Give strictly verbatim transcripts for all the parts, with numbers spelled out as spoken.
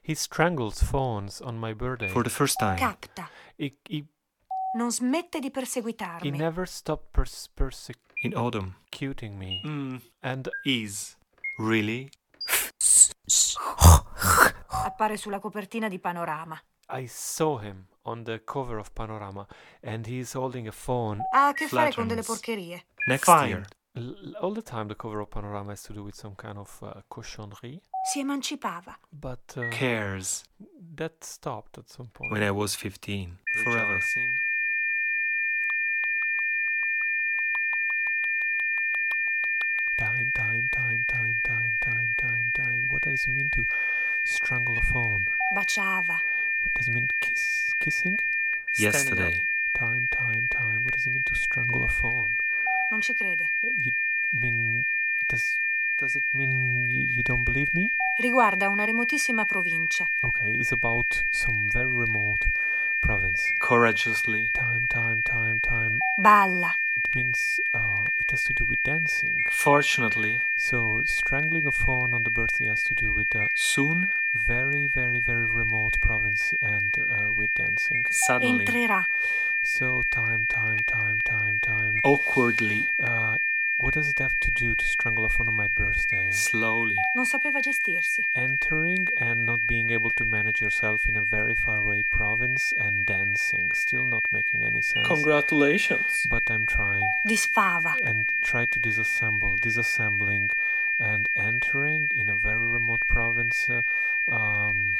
He strangles fawns on my birthday. For the first time. Capta. He, he, Non smette di he perseguitarmi. never stopped pers- In autumn. persecuting me. Mm. And Is. Really? Appare sulla copertina di Panorama. I saw him on the cover of Panorama, and he's holding a phone. Ha a che fare con delle Flatterings. porcherie. Next Fine. year. L- all the time the cover of Panorama has to do with some kind of uh, cochonnerie, Si emancipava. but uh, Cares. that stopped at some point. When I was fifteen. Forever. Time, time, time, time, time, time, time, time. What does it mean to strangle a phone? Baciava. What does it mean to kiss? Kissing? Yesterday. Time, time, time. What does it mean to strangle a phone? Non ci crede. Uh, You mean does does it mean you, you don't believe me? Riguarda una remotissima provincia. Okay, it's about some very remote province. Courageously. Time, time, time, time. Balla. It means uh, it has to do with dancing. Fortunately. So strangling a phone on the birthday has to do with a Soon. very, very, very remote province and uh, with dancing. Suddenly. Entrerà. So time, time, time, time, time. Awkwardly. Uh, what does it have to do to strangle a phone on my birthday? Slowly. Non sapeva gestirsi. Entering and not being able to manage yourself in a very far away province and dancing. Still not making any sense. Congratulations. But I'm trying. Disfava. And try to disassemble, disassembling and entering in a very remote province, uh, um,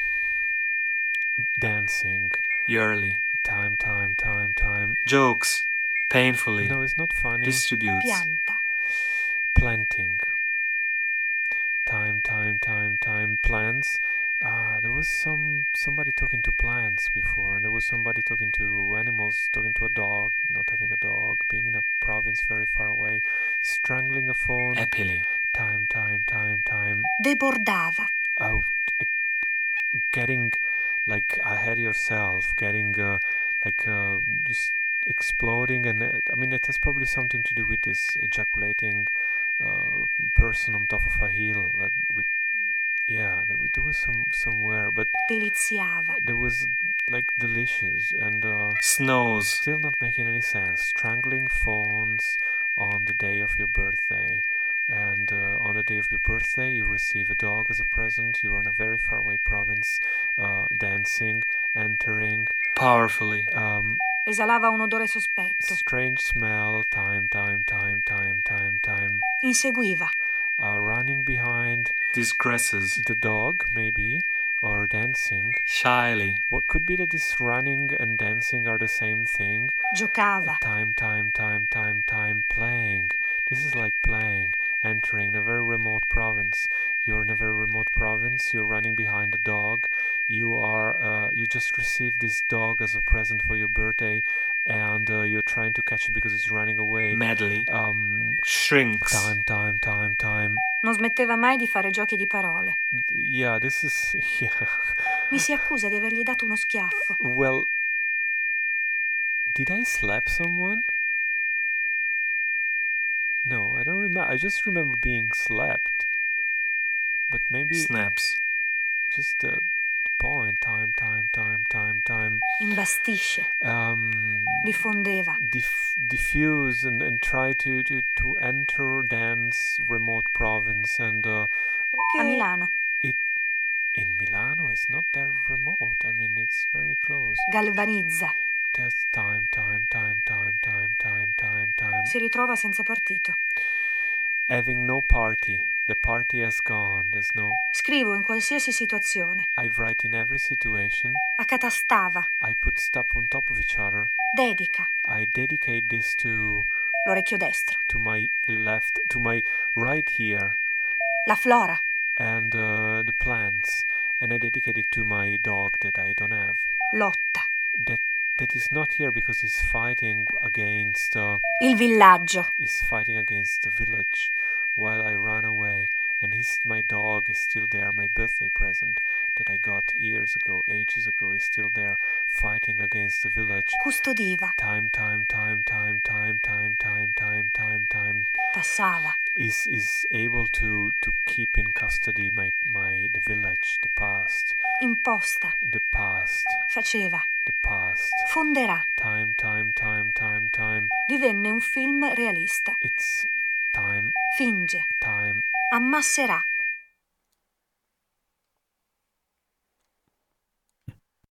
dancing. Yearly. Time, time, time, time. Jokes. Painfully. No, it's not funny. Distributes. Pianta. Planting. Time, time, time, time. Plants. Uh, there was some somebody talking to plants before, and there was somebody talking to animals, talking to a dog, not having a dog, being in a province very far away, strangling a phone. Happily. Time, time, time, time. Debordava. Oh, it, getting like ahead yourself, getting uh, like uh, just exploding, and uh, I mean it has probably something to do with this ejaculating uh, person on top of a hill. That we, yeah, there, wa- there was some somewhere, but Deliziava. there was like delicious and uh, Snows. still not making any sense. Strangling phones on the day of your birthday. And uh, on the day of your birthday, you receive a dog as a present. You are in a very far away province, uh, dancing, entering. Powerfully. Um, Esalava un odore sospetto. strange smell. Time, time, time, time, time, time. Inseguiva. Uh, running behind Disgresses. the dog, maybe, or dancing. Shyly. What could be that this running and dancing are the same thing? Giocava. Time, time, time, time, time, playing. This is like playing, entering a very remote province. You're in a very remote province. You're running behind a dog. You are. Uh, you just received this dog as a present for your birthday, and uh, you're trying to catch it because it's running away. Madly. Um, Shrinks. time, time, time, time. Non smetteva mai di fare giochi di parole. Yeah, this is. Yeah. Mi si accusa di avergli dato uno schiaffo. Well, did I slap someone? No, I don't remember. I just remember being slapped. But maybe Snaps. just the point. Time, time, time, time, time. Imbastisce. Um, Diffondeva. diff- diffuse and, and try to, to, to enter dance remote province. And uh, A Milano. in Milano, it's not that remote. I mean, it's very close. Galvanizza. That's time, time, time, time, time, time, time, time. Si ritrova senza partito. Having no party. The party has gone. There's no. Scrivo in qualsiasi situazione. I write in every situation. Accatastava. I put stuff on top of each other. Dedica. I dedicate this to L'orecchio destro. to my left, to my right here, La flora. and uh, the plants, and I dedicate it to my dog that I don't have. Lotta. That that is not here because he's fighting against. Uh, Il villaggio. is fighting against the village, while I run away. And his, my dog is still there. My birthday present that I got years ago, ages ago, is still there, fighting against the village. Custodiva. Time, time, time, time, time, time, time, time, time, time. Passava. Is is able to to keep in custody my my the village, the past. Imposta. The past. Faceva. The past. Fonderà. Time, time, time, time, time. Divenne un film realista. It's time, Finge. time. Ammasserà.